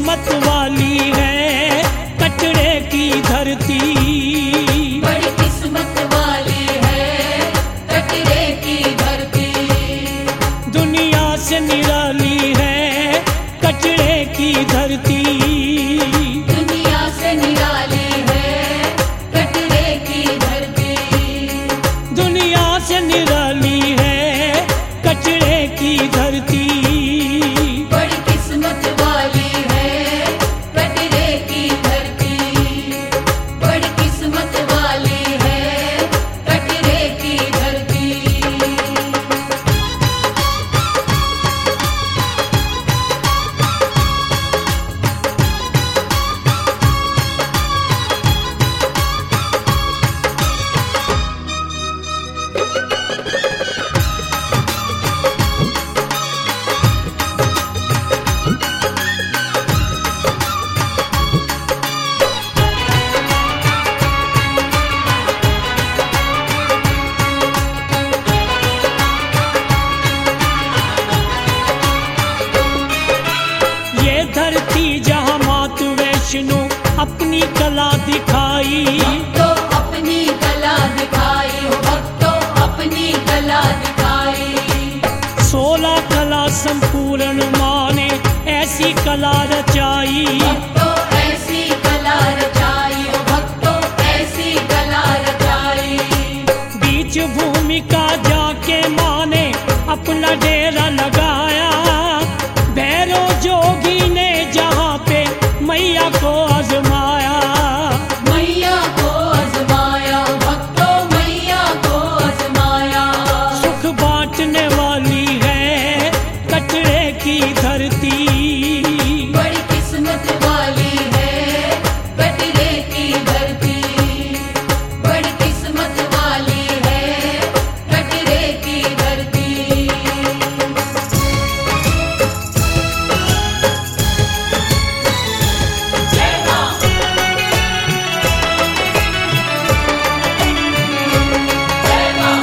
किस्मत वाली है कचरे की धरती। बड़ी किस्मत वाली है कचरे की धरती। दुनिया से निराली है कचरे की धरती। दुनिया से निराली है कचरे की धरती। दुनिया से निराली है कचरे की धरती। बड़ी किस्मत वाली है कचरे की धरती। बड़ी किस्मत वाली है कचरे की धरती। ये धरती जहाँ मातु वैष्णो अपनी कला दिखाई। भक्तों अपनी कला दिखाई हो भक्तों अपनी कला दिखाई। 16 कला संपूर्ण माने ऐसी कला रचाई। भक्तों ऐसी कला रचाई हो भक्तों ऐसी कला रचाई। बीच भूमि का जाके माने अपना डेरा लगाया। भैरव जोगी ने जहाँ पे मैया को आजमाया। मैया को आजमाया भक्तों मैया को आजमाया। सुख बांटने वाली है कचरे की धरती। बड़ी किस्मत वाली है कचरे की धरती। बड़ी किस्मत वाली है कचरे की धरती। जय मां। जय मां।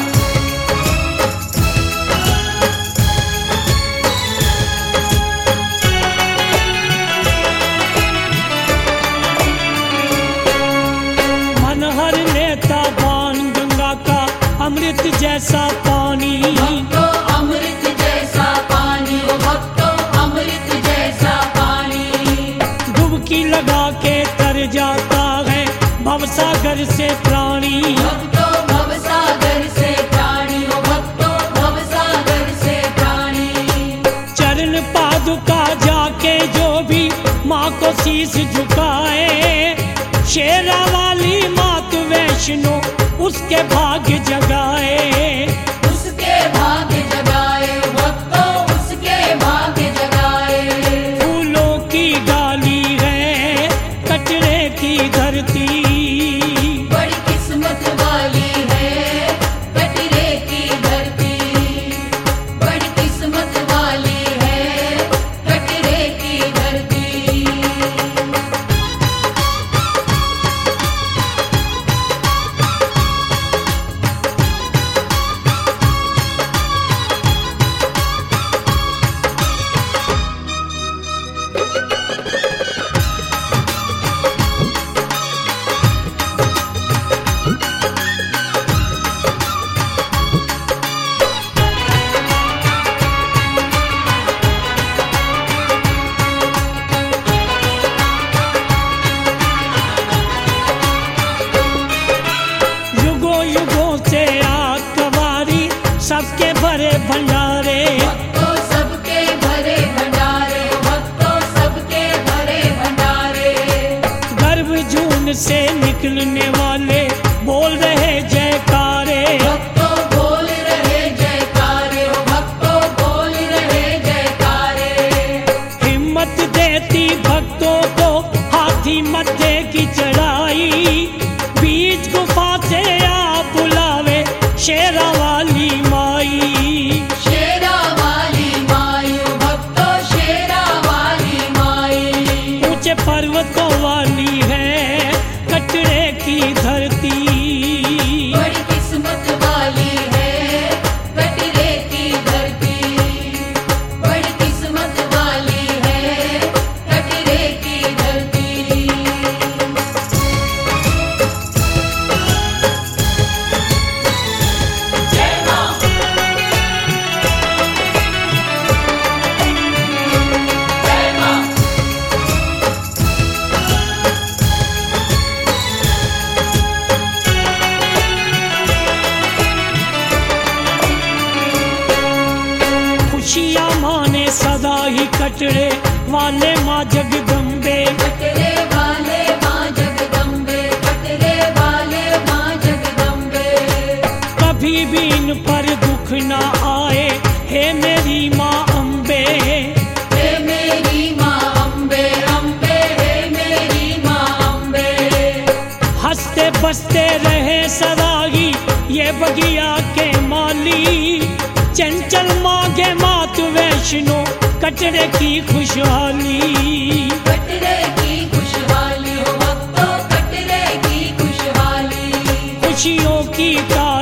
मनहर नेता बाण गंगा का अमृत जैसा पानी। भक्तों अमृत जैसा पानी हो भक्तों अमृत जैसा पानी। डुबकी लगा के तर जाता है भवसागर से प्राणी। भक्तों भवसागर से प्राणी हो भक्तों भवसागर से प्राणी। चरण पादुका जाके जो भी माँ को शीश झुकाए। शेरा वाली मात वैष्णो उसके भाग्य जगाए। उसके भाग्य जगाए भक्तों उसके भाग्य जगाए। फूलों की डाली है कचरे की धरती। बड़ी किस्मत वाली है कचरे की धरती। बड़ी किस्मत वाली है कचरे की धरती। सदा ही कटरे वाले माँ जगदम्बे, कटरे वाले माँ जगदम्बे, कटरे वाले माँ जगदम्बे। कभी भी इन पर दुख ना आए हे मेरी माँ अम्बे, हे मेरी माँ अम्बे, अम्बे, हे मेरी माँ अम्बे। हंसते बसते रहे सदा ही ये बगिया के माली, चंचल मांगे मात वैष्णो कटरे की खुशहाली। कटरे की खुशहाली हो भक्तों, कटरे की खुशहाली। खुशियों की